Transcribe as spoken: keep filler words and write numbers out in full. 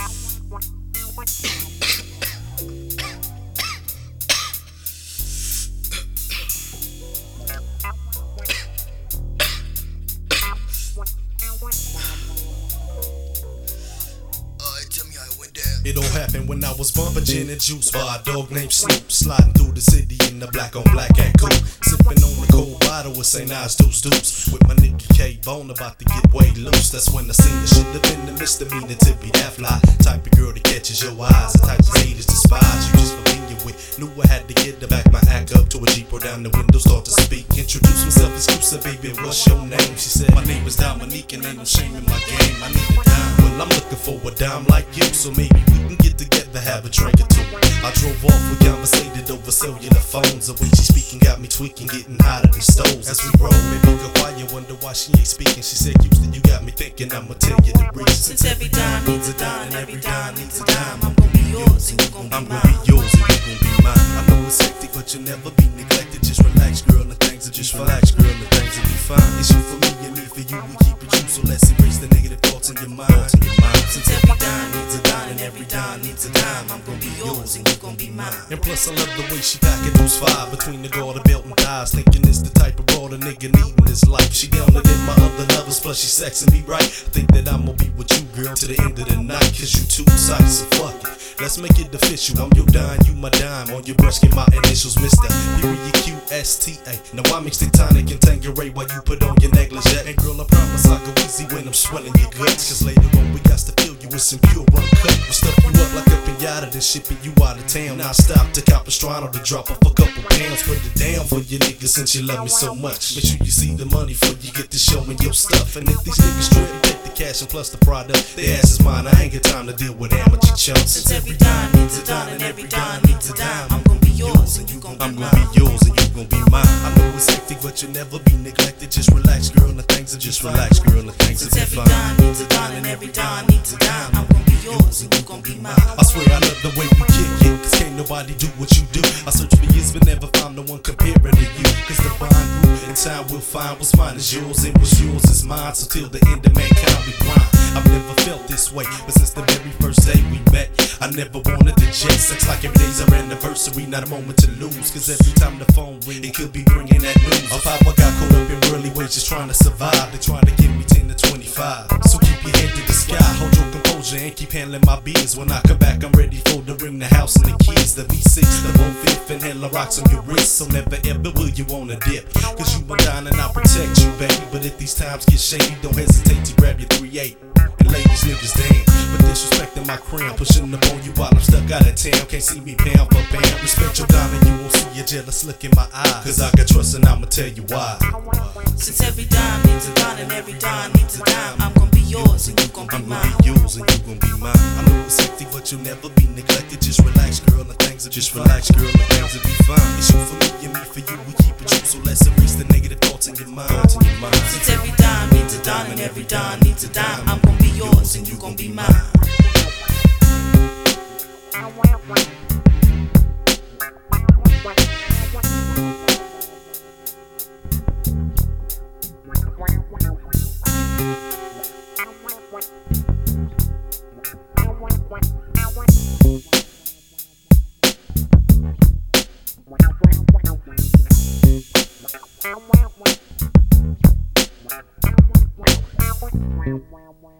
It all happened when I was bumping gin and juice by a dog named Snoop, sliding through the city in the black on black and coupe, sipping on a cold bottle with Saint Ives Deuce Deuce, with my nigga K-Bone about to get way loose. That's when I seen the shit have been the misdemeanor to be that fly. Type of girl that catches your eyes, the type of haters despise you just familiar with. Knew I had to get the back my act up to a Jeep or down the window, start to speak. Introduce myself, excuse her, baby, what's your name? She said, my name is Dominique and ain't no shame in my game. I need a dime. Well, I'm looking for a dime like you, so maybe we can get together, have a drink or two. I drove off, we conversated over cellular phones. The way she speaking got me tweaking, getting hotter than stoves. As we roll, maybe go quiet, wonder why she ain't speaking. She said, Houston, you got me thinking, I'ma tell you the reason. Since every dime needs a dime, and every dime needs a dime, I'm gonna be yours and you gon' be I'm mine. gonna be yours and you gon' be mine. I know it's hectic, but you'll never be neglected. Just relax, girl, and things will just relax, girl, and things will be fine. It's you for me and me for you, we keep it you. So let's erase the negative thoughts in your mind. In your mind. Since every dime needs a dime, and every dime needs a dime, I'm gonna be yours and you gon' be mine. And plus I love the way she packing those five between the garter belt and thighs, thinking it's the type of broad a nigga need in his life. She down to get my other lovers, plus she sexing me right. Think that I'ma be with you, girl, to the end of the night, cause you too tight, so fuck it. Let's make it official. I'm your dime, you my dime. On your brush, get my initials, Mister Period Q S T A. Now I mix the tonic and Tanqueray while you put on your negligee. And girl, I promise I'll go easy when I'm swelling your guts, cause later on we got to fill you with some pure uncut. We'll stuff you up like a pinata, then shipping you out of town. Now I stop to Capistrano to drop off a couple pounds. Put it down for your niggas since you love me so much. Make sure you see the money before you get to showing your stuff. And if these niggas straight, get the cash and plus the product, their ass is mine. I ain't got time to deal with amateur chumps. Since every dime needs a dime, and every dime needs a dime, I'm gonna be yours and you gon' be I'm mine. gonna be yours and you gon' be mine. I know it's hectic, but you'll never be neglected. Just relax, girl, and the things will just relax, girl, and the things will Since be every fine. dime needs a dime, and every dime needs a dime, I'm gonna be yours and you gon' be mine. I swear I love the way we kick it, cause can't nobody do what you do. I search for years but never found no one comparing to you. Cause the bond grew, in time we'll find what's mine is yours and what's yours is mine. So till the end of mankind we grind. I've never felt this way, but since the very first day we met, I never wanted to jet. Sex like every day's our anniversary, not a moment to lose. Cause every time the phone ring, it could be bringing that news of how I got caught up in early wages trying to survive. They trying to give me ten to twenty-five. So keep your head to the sky, hold your composure and keep handling my beers. When I come back, I'm ready for the ring, the house and the keys. The V six, the one fifth, and hella rocks on your wrist. So never ever will you wanna dip, cause you my dime and I'll protect you, baby. But if these times get shady, don't hesitate to grab your three eight. And ladies, niggas, damn, but disrespecting my crown, pushing up on you while I'm stuck out of town. Can't see me pound for pound. Respect your dime and you won't see your jealous look in my eye, cause I got trust and I'ma tell you why. Since every dime needs a dime, and every dime needs a dime, I'm gonna be yours and you gon' be I'm mine. gonna be yours and you gon' be mine. I know it's hectic, but you'll never be neglected. Just relax, girl, and things will just relax, girl, and things will be fine. It's you for me and me for you, we keep it true. So let's erase the negative thoughts in your mind. Thoughts in your mind. Since every dime needs a dime, and every dime needs a dime, I'm gonna be yours and you gon' be mine. Wow, wow.